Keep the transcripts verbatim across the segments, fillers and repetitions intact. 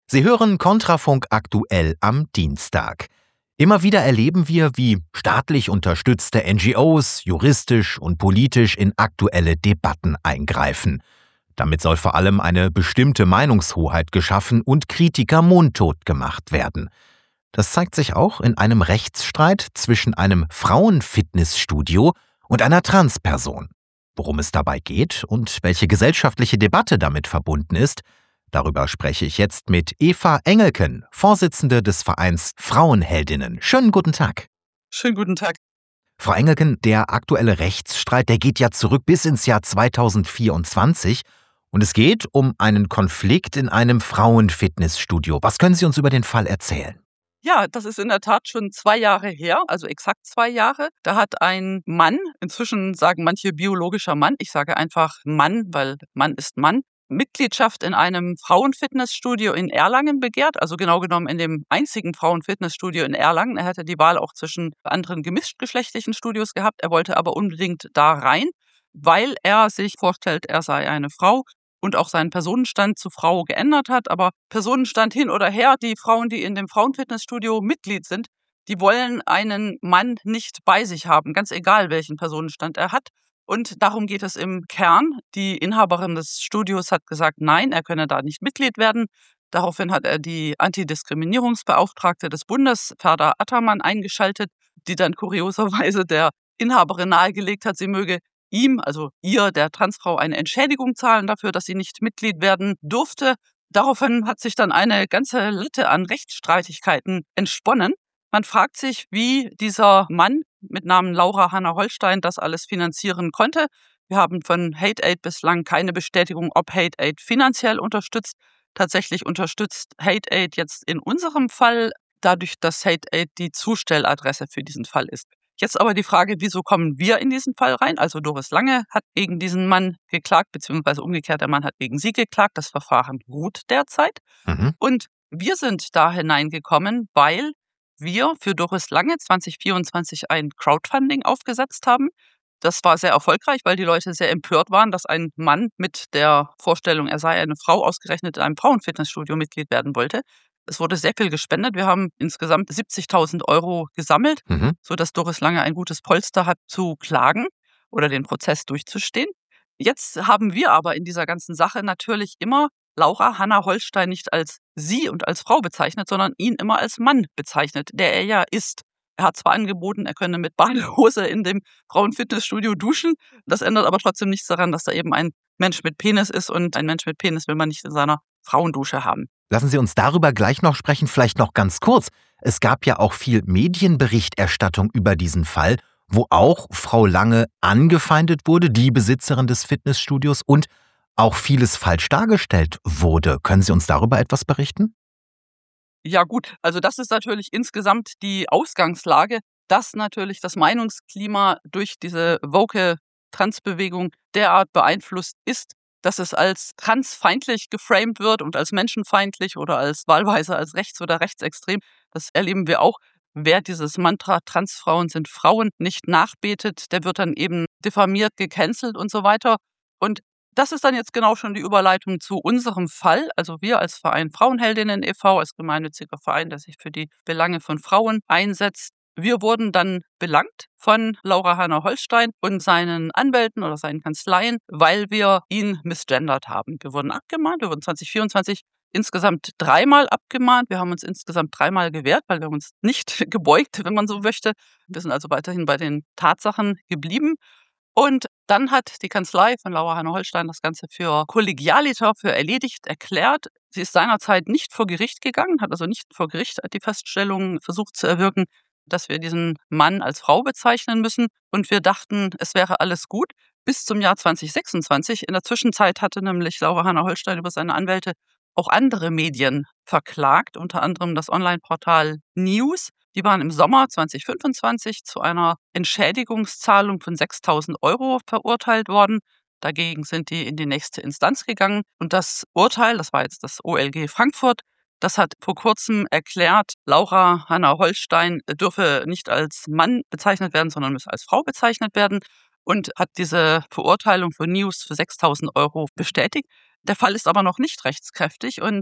Sie hören Kontrafunk aktuell am Dienstag. Immer wieder erleben wir, wie staatlich unterstützte N G Os juristisch und politisch in aktuelle Debatten eingreifen. Damit soll vor allem eine bestimmte Meinungshoheit geschaffen und Kritiker mundtot gemacht werden. Das zeigt sich auch in einem Rechtsstreit zwischen einem Frauenfitnessstudio und einer Transperson. Worum es dabei geht und welche gesellschaftliche Debatte damit verbunden ist, darüber spreche ich jetzt mit Eva Engelken, Vorsitzende des Vereins Frauenheldinnen. Schönen guten Tag. Schönen guten Tag. Frau Engelken, der aktuelle Rechtsstreit, der geht ja zurück bis ins Jahr zweitausendvierundzwanzig und es geht um einen Konflikt in einem Frauenfitnessstudio. Was können Sie uns über den Fall erzählen? Ja, das ist in der Tat schon zwei Jahre her, also exakt zwei Jahre. Da hat ein Mann, inzwischen sagen manche biologischer Mann, ich sage einfach Mann, weil Mann ist Mann, Mitgliedschaft in einem Frauenfitnessstudio in Erlangen begehrt, also genau genommen in dem einzigen Frauenfitnessstudio in Erlangen. Er hatte die Wahl auch zwischen anderen gemischtgeschlechtlichen Studios gehabt, er wollte aber unbedingt da rein, weil er sich vorstellt, er sei eine Frau und auch seinen Personenstand zu Frau geändert hat. Aber Personenstand hin oder her, die Frauen, die in dem Frauenfitnessstudio Mitglied sind, die wollen einen Mann nicht bei sich haben, ganz egal, welchen Personenstand er hat. Und darum geht es im Kern. Die Inhaberin des Studios hat gesagt, nein, er könne da nicht Mitglied werden. Daraufhin hat er die Antidiskriminierungsbeauftragte des Bundes, Ferda Attermann, eingeschaltet, die dann kurioserweise der Inhaberin nahegelegt hat, sie möge ihm, also ihr, der Transfrau, eine Entschädigung zahlen dafür, dass sie nicht Mitglied werden durfte. Daraufhin hat sich dann eine ganze Latte an Rechtsstreitigkeiten entsponnen. Man fragt sich, wie dieser Mann mit Namen Laura Hanna Holstein das alles finanzieren konnte. Wir haben von Hate Aid bislang keine Bestätigung, ob Hate Aid finanziell unterstützt. Tatsächlich unterstützt Hate Aid jetzt in unserem Fall dadurch, dass Hate Aid die Zustelladresse für diesen Fall ist. Jetzt aber die Frage, wieso kommen wir in diesen Fall rein? Also Doris Lange hat gegen diesen Mann geklagt, beziehungsweise umgekehrt, der Mann hat gegen sie geklagt. Das Verfahren ruht derzeit. Mhm. Und wir sind da hineingekommen, weil wir für Doris Lange zwanzig vierundzwanzig ein Crowdfunding aufgesetzt haben. Das war sehr erfolgreich, weil die Leute sehr empört waren, dass ein Mann mit der Vorstellung, er sei eine Frau, ausgerechnet in einem Frauenfitnessstudio Mitglied werden wollte. Es wurde sehr viel gespendet. Wir haben insgesamt siebzigtausend Euro gesammelt, Mhm. sodass Doris Lange ein gutes Polster hat zu klagen oder den Prozess durchzustehen. Jetzt haben wir aber in dieser ganzen Sache natürlich immer Laura Hanna Holstein nicht als sie und als Frau bezeichnet, sondern ihn immer als Mann bezeichnet, der er ja ist. Er hat zwar angeboten, er könne mit Badehose in dem Frauenfitnessstudio duschen, das ändert aber trotzdem nichts daran, dass da eben ein Mensch mit Penis ist und ein Mensch mit Penis will man nicht in seiner Frauendusche haben. Lassen Sie uns darüber gleich noch sprechen, vielleicht noch ganz kurz. Es gab ja auch viel Medienberichterstattung über diesen Fall, wo auch Frau Lange angefeindet wurde, die Besitzerin des Fitnessstudios, und auch vieles falsch dargestellt wurde. Können Sie uns darüber etwas berichten? Ja gut, also das ist natürlich insgesamt die Ausgangslage, dass natürlich das Meinungsklima durch diese woke Transbewegung derart beeinflusst ist, dass es als transfeindlich geframed wird und als menschenfeindlich oder als wahlweise als rechts- oder rechtsextrem. Das erleben wir auch. Wer dieses Mantra Transfrauen sind Frauen nicht nachbetet, der wird dann eben diffamiert, gecancelt und so weiter. Und das ist dann jetzt genau schon die Überleitung zu unserem Fall. Also wir als Verein Frauenheldinnen e V, als gemeinnütziger Verein, der sich für die Belange von Frauen einsetzt. Wir wurden dann belangt von Laura Hanna Holstein und seinen Anwälten oder seinen Kanzleien, weil wir ihn misgendert haben. Wir wurden abgemahnt, wir wurden zwanzig vierundzwanzig insgesamt dreimal abgemahnt. Wir haben uns insgesamt dreimal gewehrt, weil wir haben uns nicht gebeugt, wenn man so möchte. Wir sind also weiterhin bei den Tatsachen geblieben. Und dann hat die Kanzlei von Laura Hanna Holstein das Ganze für kollegialiter, für erledigt erklärt. Sie ist seinerzeit nicht vor Gericht gegangen, hat also nicht vor Gericht die Feststellung versucht zu erwirken, dass wir diesen Mann als Frau bezeichnen müssen. Und wir dachten, es wäre alles gut bis zum Jahr zwanzig sechsundzwanzig. In der Zwischenzeit hatte nämlich Laura Hanna Holstein über seine Anwälte auch andere Medien verklagt, unter anderem das Online-Portal News. Die waren im Sommer zwanzig fünfundzwanzig zu einer Entschädigungszahlung von sechstausend Euro verurteilt worden. Dagegen sind die in die nächste Instanz gegangen. Und das Urteil, das war jetzt das O L G Frankfurt, das hat vor kurzem erklärt, Laura Hanna Holstein dürfe nicht als Mann bezeichnet werden, sondern müsse als Frau bezeichnet werden und hat diese Verurteilung für News für sechstausend Euro bestätigt. Der Fall ist aber noch nicht rechtskräftig und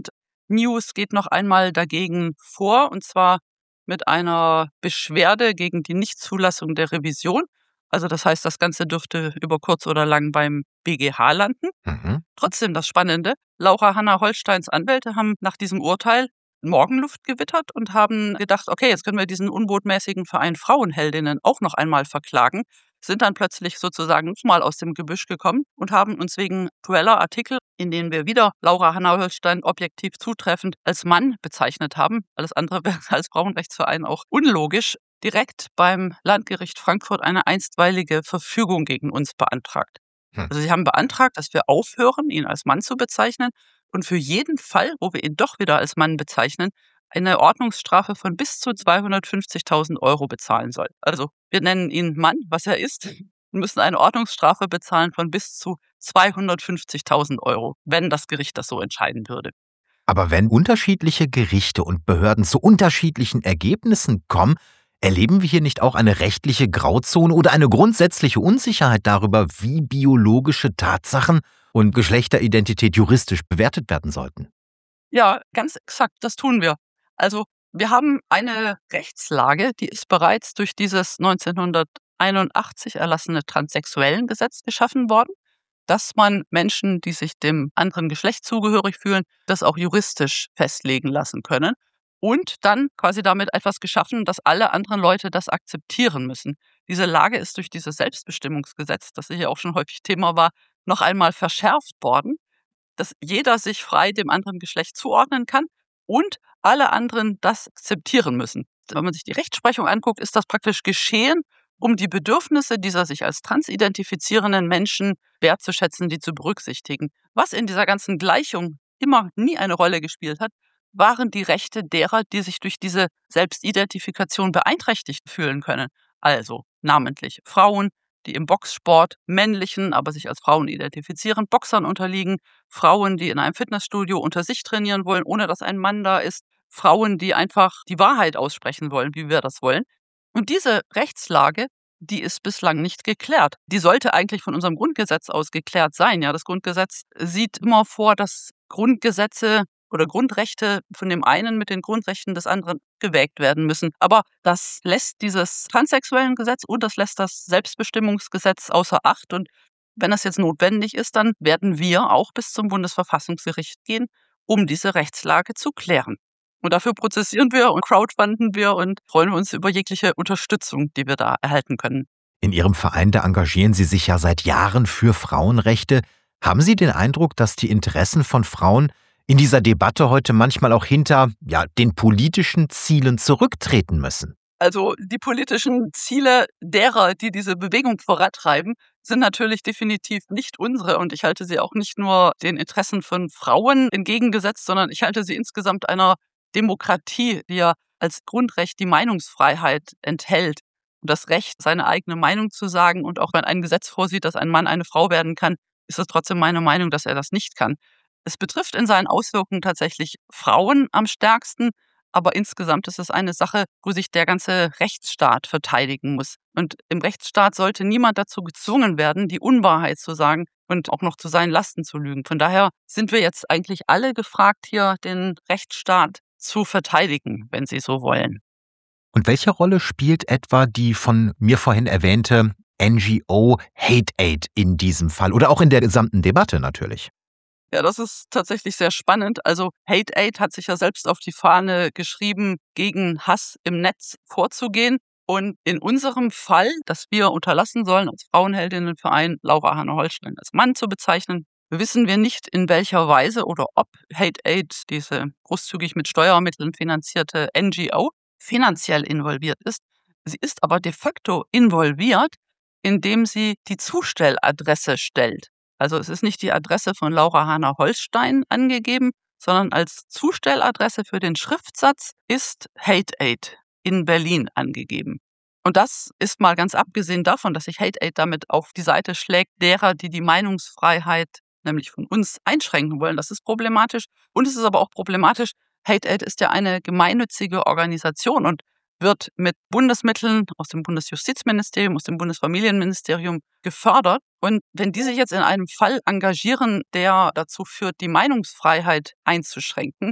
News geht noch einmal dagegen vor, und zwar mit einer Beschwerde gegen die Nichtzulassung der Revision. Also das heißt, das Ganze dürfte über kurz oder lang beim B G H landen. Mhm. Trotzdem das Spannende: Laura Hanna Holsteins Anwälte haben nach diesem Urteil Morgenluft gewittert und haben gedacht, okay, jetzt können wir diesen unbotmäßigen Verein Frauenheldinnen auch noch einmal verklagen, sind dann plötzlich sozusagen nochmal aus dem Gebüsch gekommen und haben uns wegen aktueller Artikel, in denen wir wieder Laura Hanna Holstein objektiv zutreffend als Mann bezeichnet haben, alles andere wäre als Frauenrechtsverein auch unlogisch, direkt beim Landgericht Frankfurt eine einstweilige Verfügung gegen uns beantragt. Hm. Also sie haben beantragt, dass wir aufhören, ihn als Mann zu bezeichnen und für jeden Fall, wo wir ihn doch wieder als Mann bezeichnen, eine Ordnungsstrafe von bis zu zweihundertfünfzigtausend Euro bezahlen soll. Also wir nennen ihn Mann, was er ist, und müssen eine Ordnungsstrafe bezahlen von bis zu zweihundertfünfzigtausend Euro, wenn das Gericht das so entscheiden würde. Aber wenn unterschiedliche Gerichte und Behörden zu unterschiedlichen Ergebnissen kommen, erleben wir hier nicht auch eine rechtliche Grauzone oder eine grundsätzliche Unsicherheit darüber, wie biologische Tatsachen und Geschlechteridentität juristisch bewertet werden sollten? Ja, ganz exakt, das tun wir. Also wir haben eine Rechtslage, die ist bereits durch dieses neunzehnhunderteinundachtzig erlassene Transsexuellengesetz geschaffen worden, dass man Menschen, die sich dem anderen Geschlecht zugehörig fühlen, das auch juristisch festlegen lassen können. Und dann quasi damit etwas geschaffen, dass alle anderen Leute das akzeptieren müssen. Diese Lage ist durch dieses Selbstbestimmungsgesetz, das hier auch schon häufig Thema war, noch einmal verschärft worden, dass jeder sich frei dem anderen Geschlecht zuordnen kann und alle anderen das akzeptieren müssen. Wenn man sich die Rechtsprechung anguckt, ist das praktisch geschehen, um die Bedürfnisse dieser sich als trans identifizierenden Menschen wertzuschätzen, die zu berücksichtigen. Was in dieser ganzen Gleichung immer nie eine Rolle gespielt hat, waren die Rechte derer, die sich durch diese Selbstidentifikation beeinträchtigt fühlen können. Also namentlich Frauen, die im Boxsport männlichen, aber sich als Frauen identifizieren, Boxern unterliegen, Frauen, die in einem Fitnessstudio unter sich trainieren wollen, ohne dass ein Mann da ist, Frauen, die einfach die Wahrheit aussprechen wollen, wie wir das wollen. Und diese Rechtslage, die ist bislang nicht geklärt. Die sollte eigentlich von unserem Grundgesetz aus geklärt sein. Ja, das Grundgesetz sieht immer vor, dass Grundgesetze oder Grundrechte von dem einen mit den Grundrechten des anderen gewägt werden müssen. Aber das lässt dieses Transsexuellengesetz und das lässt das Selbstbestimmungsgesetz außer Acht. Und wenn das jetzt notwendig ist, dann werden wir auch bis zum Bundesverfassungsgericht gehen, um diese Rechtslage zu klären. Und dafür prozessieren wir und crowdfunden wir und freuen uns über jegliche Unterstützung, die wir da erhalten können. In Ihrem Verein, da engagieren Sie sich ja seit Jahren für Frauenrechte. Haben Sie den Eindruck, dass die Interessen von Frauen in dieser Debatte heute manchmal auch hinter ja, den politischen Zielen zurücktreten müssen? Also die politischen Ziele derer, die diese Bewegung vorantreiben, sind natürlich definitiv nicht unsere. Und ich halte sie auch nicht nur den Interessen von Frauen entgegengesetzt, sondern ich halte sie insgesamt einer Demokratie, die ja als Grundrecht die Meinungsfreiheit enthält. Und das Recht, seine eigene Meinung zu sagen. Und auch wenn ein Gesetz vorsieht, dass ein Mann eine Frau werden kann, ist es trotzdem meine Meinung, dass er das nicht kann. Es betrifft in seinen Auswirkungen tatsächlich Frauen am stärksten, aber insgesamt ist es eine Sache, wo sich der ganze Rechtsstaat verteidigen muss. Und im Rechtsstaat sollte niemand dazu gezwungen werden, die Unwahrheit zu sagen und auch noch zu seinen Lasten zu lügen. Von daher sind wir jetzt eigentlich alle gefragt, hier den Rechtsstaat zu verteidigen, wenn Sie so wollen. Und welche Rolle spielt etwa die von mir vorhin erwähnte N G O Hate Aid in diesem Fall oder auch in der gesamten Debatte natürlich? Ja, das ist tatsächlich sehr spannend. Also Hate Aid hat sich ja selbst auf die Fahne geschrieben, gegen Hass im Netz vorzugehen. Und in unserem Fall, dass wir unterlassen sollen, als Frauenheldinnenverein Laura Hanna Holstein als Mann zu bezeichnen, wissen wir nicht, in welcher Weise oder ob Hate Aid, diese großzügig mit Steuermitteln finanzierte N G O, finanziell involviert ist. Sie ist aber de facto involviert, indem sie die Zustelladresse stellt. Also es ist nicht die Adresse von Laura Hanna Holstein angegeben, sondern als Zustelladresse für den Schriftsatz ist Hate Aid in Berlin angegeben. Und das ist mal ganz abgesehen davon, dass sich Hate Aid damit auf die Seite schlägt, derer, die die Meinungsfreiheit, nämlich von uns, einschränken wollen. Das ist problematisch. Und es ist aber auch problematisch, Hate Aid ist ja eine gemeinnützige Organisation und wird mit Bundesmitteln aus dem Bundesjustizministerium, aus dem Bundesfamilienministerium gefördert. Und wenn die sich jetzt in einem Fall engagieren, der dazu führt, die Meinungsfreiheit einzuschränken,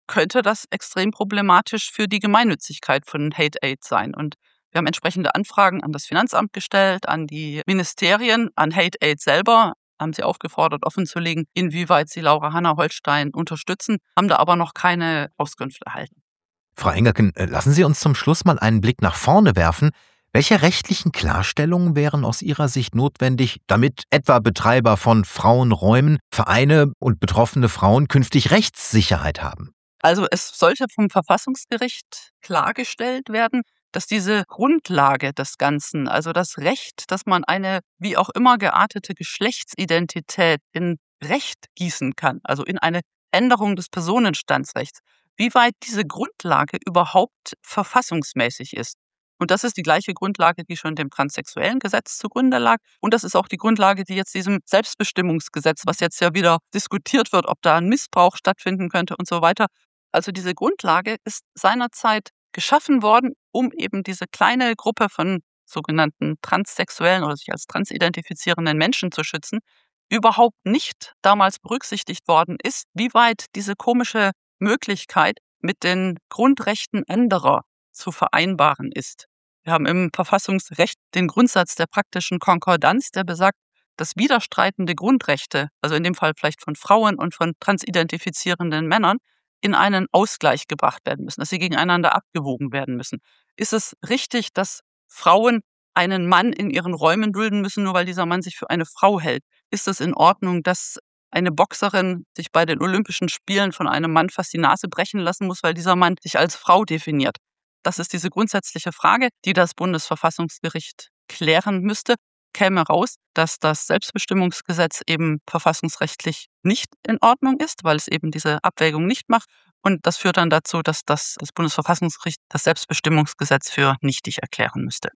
könnte das extrem problematisch für die Gemeinnützigkeit von Hate Aid sein. Und wir haben entsprechende Anfragen an das Finanzamt gestellt, an die Ministerien, an Hate Aid selber, haben sie aufgefordert, offenzulegen, inwieweit sie Laura Hanna-Holstein unterstützen, haben da aber noch keine Auskünfte erhalten. Frau Engelken, lassen Sie uns zum Schluss mal einen Blick nach vorne werfen. Welche rechtlichen Klarstellungen wären aus Ihrer Sicht notwendig, damit etwa Betreiber von Frauenräumen, Vereine und betroffene Frauen künftig Rechtssicherheit haben? Also es sollte vom Verfassungsgericht klargestellt werden, dass diese Grundlage des Ganzen, also das Recht, dass man eine wie auch immer geartete Geschlechtsidentität in Recht gießen kann, also in eine Änderung des Personenstandsrechts, wie weit diese Grundlage überhaupt verfassungsmäßig ist. Und das ist die gleiche Grundlage, die schon dem transsexuellen Gesetz zugrunde lag. Und das ist auch die Grundlage, die jetzt diesem Selbstbestimmungsgesetz, was jetzt ja wieder diskutiert wird, ob da ein Missbrauch stattfinden könnte und so weiter. Also diese Grundlage ist seinerzeit geschaffen worden, um eben diese kleine Gruppe von sogenannten transsexuellen oder sich als trans identifizierenden Menschen zu schützen, überhaupt nicht damals berücksichtigt worden ist, wie weit diese komische Möglichkeit mit den Grundrechten anderer zu vereinbaren ist. Wir haben im Verfassungsrecht den Grundsatz der praktischen Konkordanz, der besagt, dass widerstreitende Grundrechte, also in dem Fall vielleicht von Frauen und von transidentifizierenden Männern, in einen Ausgleich gebracht werden müssen, dass sie gegeneinander abgewogen werden müssen. Ist es richtig, dass Frauen einen Mann in ihren Räumen dulden müssen, nur weil dieser Mann sich für eine Frau hält? Ist es in Ordnung, dass eine Boxerin sich bei den Olympischen Spielen von einem Mann fast die Nase brechen lassen muss, weil dieser Mann sich als Frau definiert? Das ist diese grundsätzliche Frage, die das Bundesverfassungsgericht klären müsste. Käme raus, dass das Selbstbestimmungsgesetz eben verfassungsrechtlich nicht in Ordnung ist, weil es eben diese Abwägung nicht macht. Und das führt dann dazu, dass das, das Bundesverfassungsgericht das Selbstbestimmungsgesetz für nichtig erklären müsste.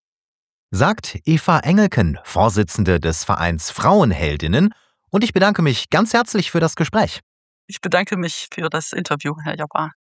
Sagt Eva Engelken, Vorsitzende des Vereins Frauenheldinnen. Und ich bedanke mich ganz herzlich für das Gespräch. Ich bedanke mich für das Interview, Herr Jabbar.